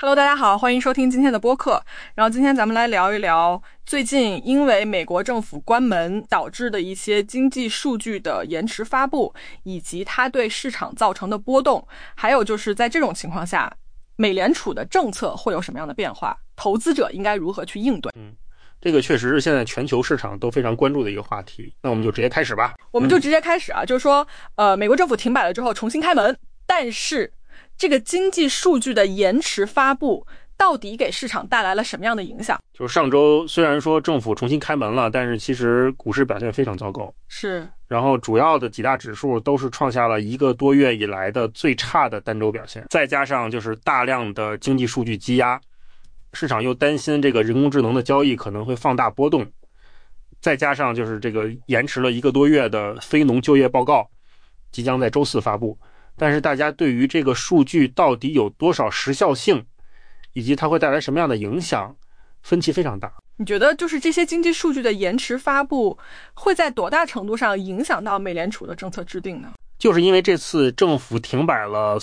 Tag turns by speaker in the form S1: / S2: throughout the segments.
S1: Hello， 大家好，欢迎收听今天的播客。然后今天咱们来聊一聊最近因为美国政府关门导致的一些经济数据的延迟发布，以及它对市场造成的波动，还有就是在这种情况下，美联储的政策会有什么样的变化，投资者应该如何去应对。
S2: 这个确实是现在全球市场都非常关注的一个话题。那我们就直接开始吧。
S1: 就是说美国政府停摆了之后重新开门，但是这个经济数据的延迟发布到底给市场带来了什么样的影响？
S2: 就是上周虽然说政府重新开门了，但是其实股市表现非常糟糕。
S1: 是。
S2: 然后主要的几大指数都是创下了1个多月以来的最差的单周表现，再加上就是大量的经济数据积压，市场又担心这个人工智能的交易可能会放大波动，再加上就是这个延迟了1个多月的非农就业报告即将在周4发布，但是大家对于这个数据到底有多少时效性，以及它会带来什么样的影响，分歧非常大。
S1: 你觉得就是这些经济数据的延迟发布会在多大程度上影响到美联储的政策制定呢？
S2: 就是因为这次政府停摆了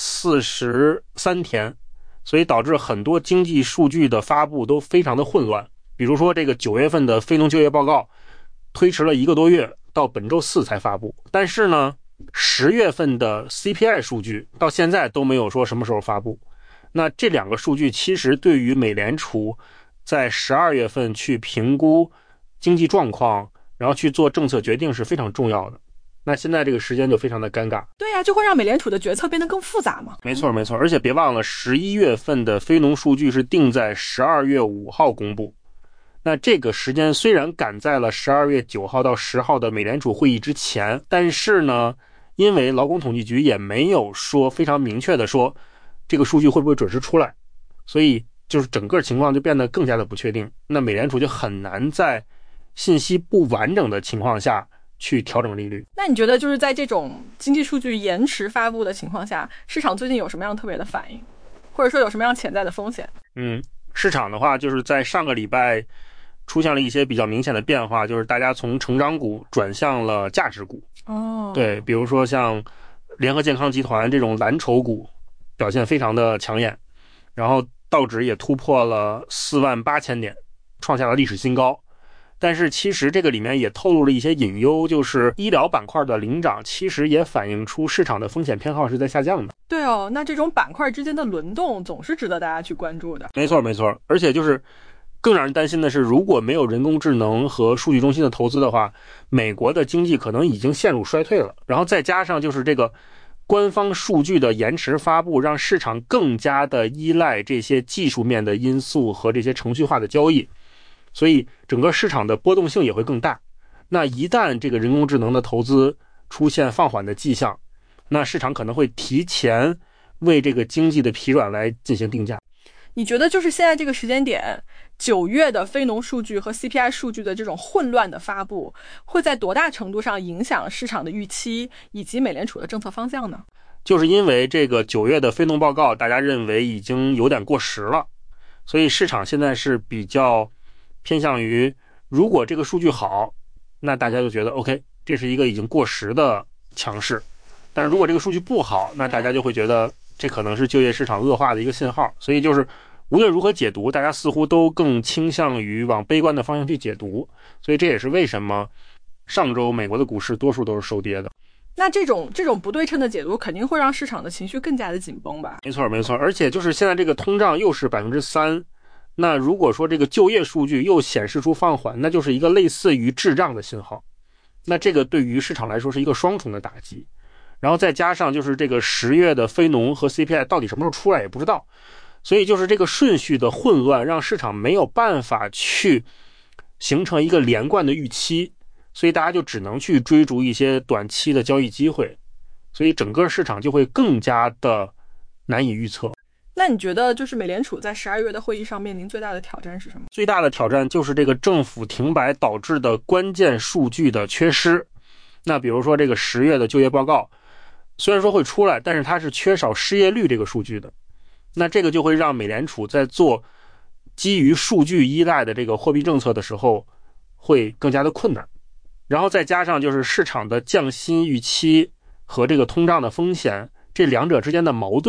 S2: 43天，所以导致很多经济数据的发布都非常的混乱。比如说这个9月份的非农就业报告推迟了1个多月，到本周4才发布，但是呢10月份的 CPI 数据到现在都没有说什么时候发布。那这2个数据其实对于美联储在12月份去评估经济状况，然后去做政策决定是非常重要的。那现在这个时间就非常的尴尬。
S1: 对呀，就会让美联储的决策变得更复杂嘛。
S2: 没错，而且别忘了11月份的非农数据是定在12月5号公布。那这个时间虽然赶在了12月9号到10号的美联储会议之前，但是呢，因为劳工统计局也没有说非常明确的说这个数据会不会准时出来，所以就是整个情况就变得更加的不确定。那美联储就很难在信息不完整的情况下去调整利率。
S1: 那你觉得就是在这种经济数据延迟发布的情况下，市场最近有什么样特别的反应，或者说有什么样潜在的风险？
S2: 市场的话就是在上个礼拜出现了一些比较明显的变化，就是大家从成长股转向了价值股。对，比如说像联合健康集团这种蓝筹股表现非常的抢眼，然后道指也突破了48000点，创下了历史新高。但是其实这个里面也透露了一些隐忧，就是医疗板块的领涨其实也反映出市场的风险偏好是在下降的。
S1: 对哦，那这种板块之间的轮动总是值得大家去关注的。
S2: 没错，而且就是更让人担心的是，如果没有人工智能和数据中心的投资的话，美国的经济可能已经陷入衰退了。然后再加上就是这个官方数据的延迟发布，让市场更加的依赖这些技术面的因素和这些程序化的交易，所以整个市场的波动性也会更大。那一旦这个人工智能的投资出现放缓的迹象，那市场可能会提前为这个经济的疲软来进行定价。
S1: 你觉得就是现在这个时间点，9月的非农数据和 CPI 数据的这种混乱的发布，会在多大程度上影响市场的预期以及美联储的政策方向呢？
S2: 就是因为这个9月的非农报告大家认为已经有点过时了，所以市场现在是比较偏向于，如果这个数据好，那大家就觉得 OK， 这是一个已经过时的强势。但是如果这个数据不好，那大家就会觉得这可能是就业市场恶化的一个信号。所以就是无论如何解读，大家似乎都更倾向于往悲观的方向去解读。所以这也是为什么上周美国的股市多数都是收跌的。
S1: 那这种不对称的解读肯定会让市场的情绪更加的紧绷吧？
S2: 没错，而且就是现在这个通胀又是 3%， 那如果说这个就业数据又显示出放缓，那就是一个类似于滞胀的信号。那这个对于市场来说是一个双重的打击。然后再加上就是这个10月的非农和 CPI 到底什么时候出来也不知道，所以就是这个顺序的混乱让市场没有办法去形成一个连贯的预期，所以大家就只能去追逐一些短期的交易机会，所以整个市场就会更加的难以预测。
S1: 那你觉得就是美联储在12月的会议上面临最大的挑战是什么？
S2: 最大的挑战就是这个政府停摆导致的关键数据的缺失。那比如说这个10月的就业报告虽然说会出来，但是它是缺少失业率这个数据的，那这个就会让美联储在做基于数据依赖的这个货币政策的时候会更加的困难。然后再加上就是市场的降息预期和这个通胀的风险，这两者之间的矛盾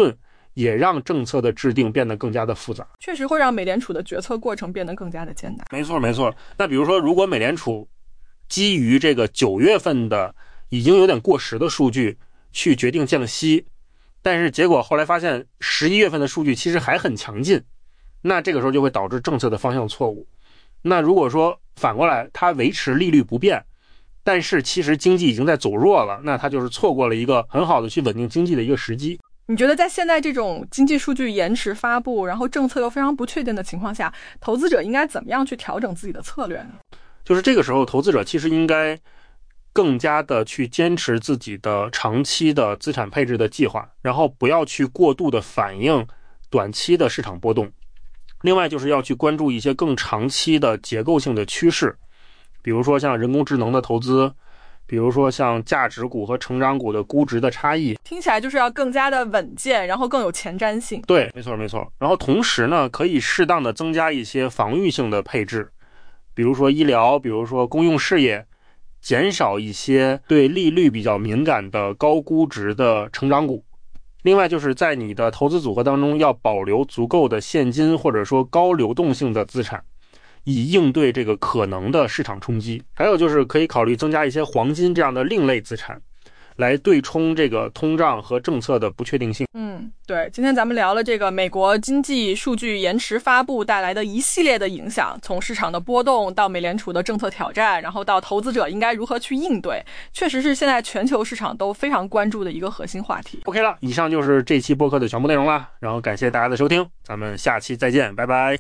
S2: 也让政策的制定变得更加的复杂，
S1: 确实会让美联储的决策过程变得更加的艰难。
S2: 没错没错。那比如说，如果美联储基于这个9月份的已经有点过时的数据去决定降息，但是结果后来发现11月份的数据其实还很强劲，那这个时候就会导致政策的方向错误。那如果说反过来它维持利率不变，但是其实经济已经在走弱了，那它就是错过了一个很好的去稳定经济的一个时机。
S1: 你觉得在现在这种经济数据延迟发布，然后政策又非常不确定的情况下，投资者应该怎么样去调整自己的策略呢？
S2: 就是这个时候投资者其实应该更加的去坚持自己的长期的资产配置的计划，然后不要去过度的反映短期的市场波动。另外就是要去关注一些更长期的结构性的趋势，比如说像人工智能的投资，比如说像价值股和成长股的估值的差异。
S1: 听起来就是要更加的稳健，然后更有前瞻性。
S2: 对，没错没错。然后同时呢，可以适当的增加一些防御性的配置，比如说医疗，比如说公用事业，减少一些对利率比较敏感的高估值的成长股。另外就是在你的投资组合当中要保留足够的现金或者说高流动性的资产，以应对这个可能的市场冲击。还有就是可以考虑增加一些黄金这样的另类资产，来对冲这个通胀和政策的不确定性。
S1: 对，今天咱们聊了这个美国经济数据延迟发布带来的一系列的影响，从市场的波动到美联储的政策挑战，然后到投资者应该如何去应对，确实是现在全球市场都非常关注的一个核心话题。
S2: OK 了，以上就是这期播客的全部内容啦，然后感谢大家的收听，咱们下期再见，拜拜。